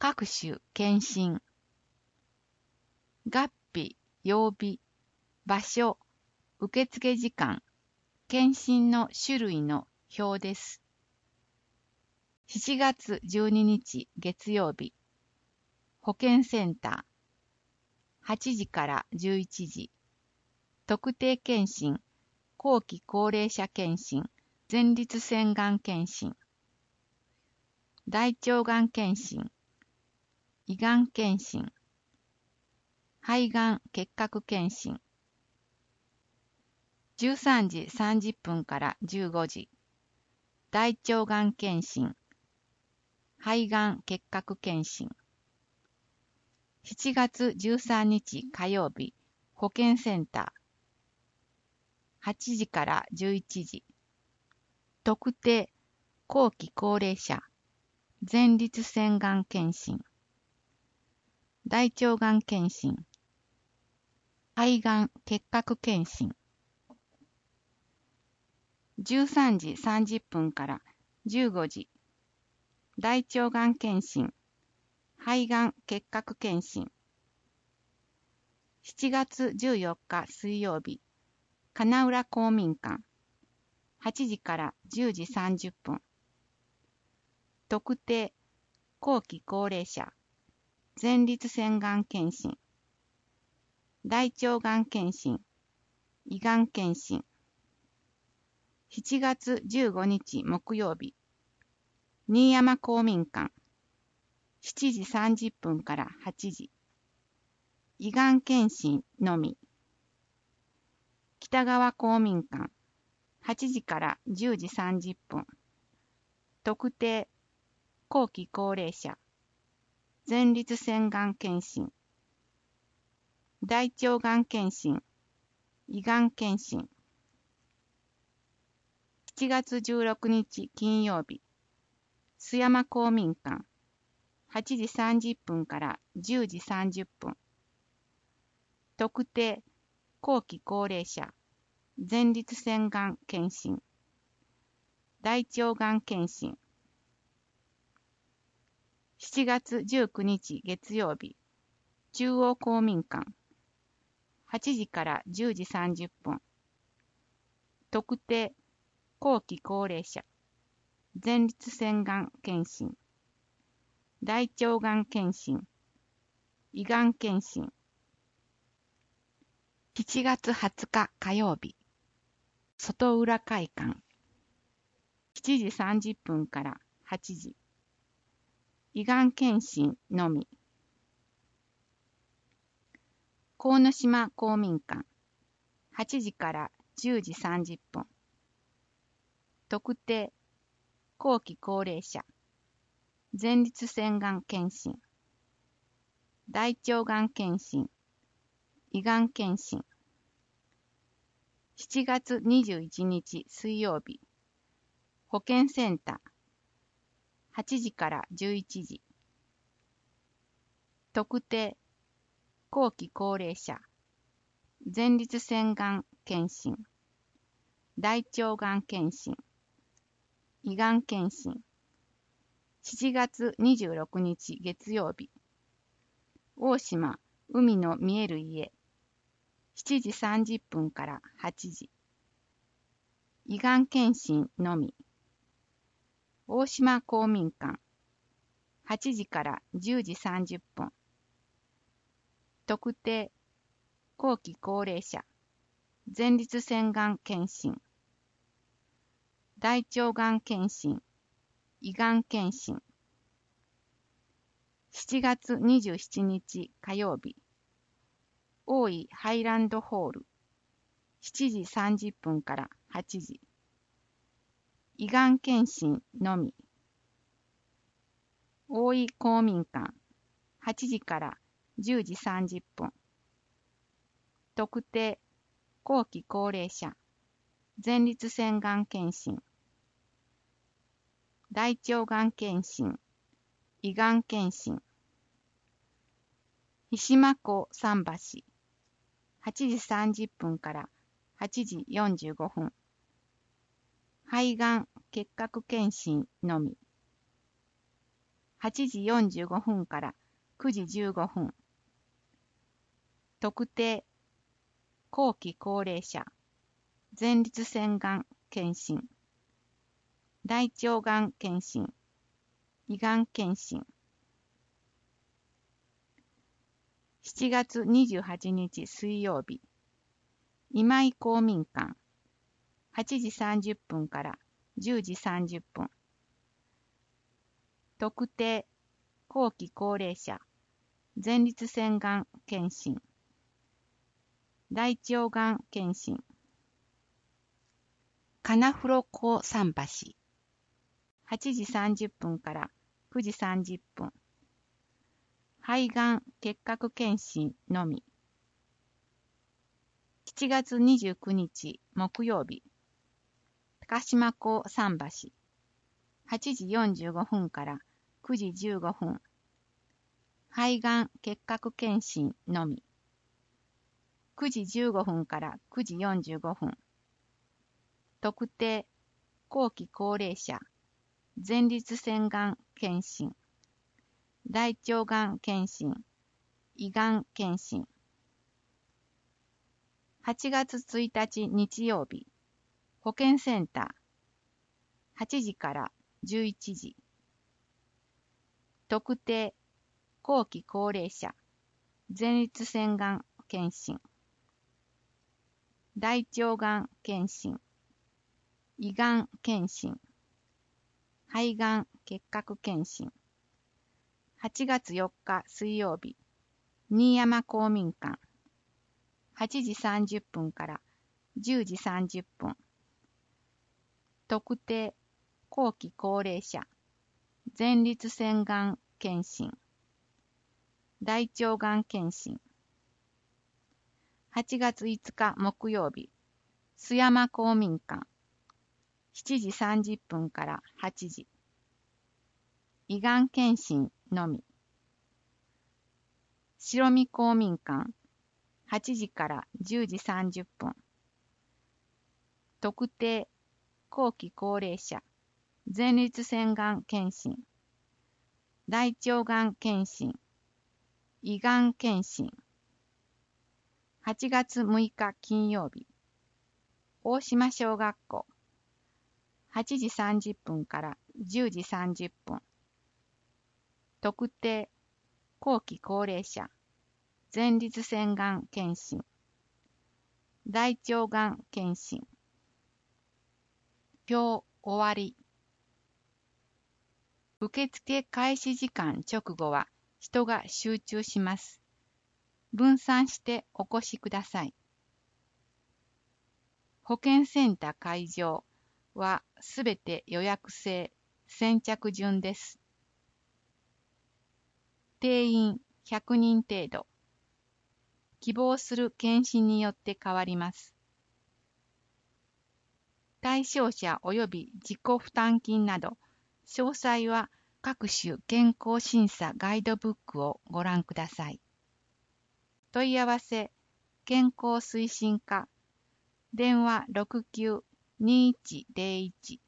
各種検診。月日、曜日、場所、受付時間、検診の種類の表です。7月12日月曜日、保健センター、8時から11時、特定検診、後期高齢者検診、前立腺がん検診、大腸がん検診、胃がん検診、肺がん結核検診、13時30分から15時、大腸がん検診、肺がん結核検診。7月13日火曜日、保健センター、8時から11時、特定後期高齢者、前立腺がん検診、大腸がん検診、肺がん結核検診。13時30分から15時、大腸がん検診、肺がん結核検診。7月14日水曜日、金浦公民館、8時から10時30分、特定後期高齢者、前立腺がん検診、大腸がん検診、胃がん検診。7月15日木曜日、新山公民館、7時30分から8時、胃がん検診のみ。北川公民館、8時から10時30分、特定後期高齢者、前立腺がん検診、大腸がん検診、胃がん検診。7月16日金曜日、須山公民館、8時30分から10時30分、特定後期高齢者、前立腺がん検診、大腸がん検診。7月19日月曜日、中央公民館、8時から10時30分、特定後期高齢者、前立腺がん検診、大腸がん検診、胃がん検診。7月20日火曜日、外浦会館、7時30分から8時、胃がん検診のみ。鴻島公民館、8時から10時30分、特定後期高齢者、前立腺がん検診、大腸がん検診、胃がん検診。7月21日水曜日、保健センター、8時から11時、特定後期高齢者、前立腺がん検診、大腸がん検診、胃がん検診。7月26日月曜日、大島海の見える家、7時30分から8時、胃がん検診のみ。大島公民館、8時から10時30分、特定後期高齢者、前立腺がん検診、大腸がん検診、胃がん検診。7月27日火曜日、大井ハイランドホール、7時30分から8時、胃がん検診のみ。大井公民館、8時から10時30分、特定後期高齢者、前立腺がん検診、大腸がん検診、胃がん検診。三島湖桟橋、8時30分から8時45分、肺がん結核検診のみ。 8時45分から9時15分。特定、後期高齢者、前立腺がん検診、大腸がん検診、胃がん検診。7月28日水曜日、今井公民館、8時30分から10時30分。特定、後期高齢者、前立腺がん検診、大腸がん検診。金風呂港桟橋、8時30分から9時30分。肺がん結核検診のみ。7月29日木曜日、高島港桟橋、8時45分から9時15分。肺がん結核検診のみ。9時15分から9時45分。特定、後期高齢者、前立腺がん検診、大腸がん検診、胃がん検診。8月1日日曜日、保健センター、8時から11時。特定、後期高齢者、前立腺がん検診、大腸がん検診、胃がん検診、肺がん結核検診。8月4日水曜日、新山公民館、8時30分から10時30分。特定、後期高齢者、前立腺がん検診、大腸がん検診。8月5日木曜日、須山公民館、7時30分から8時。胃がん検診のみ。白見公民館、8時から10時30分。特定、後期高齢者、前立腺がん検診、大腸がん検診、胃がん検診。8月6日金曜日、大島小学校、8時30分から10時30分。特定、後期高齢者、前立腺がん検診、大腸がん検診。表終わり。受付開始時間直後は人が集中します。分散してお越しください。保健センター会場はすべて予約制、先着順です。定員100人程度。希望する検診によって変わります。対象者及び自己負担金など、詳細は各種健康審査ガイドブックをご覧ください。問い合わせ、健康推進課、電話69-2101